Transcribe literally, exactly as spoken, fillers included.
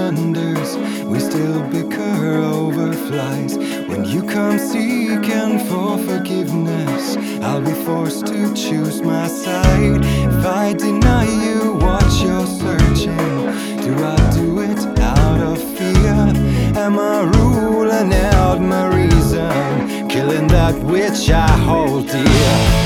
wonders, we still bicker over flies. When you come seeking for forgiveness, I'll be forced to choose my side. If I deny you what you're searching, do I do it out of fear? Am I ruling out my reason, killing that which I hold dear?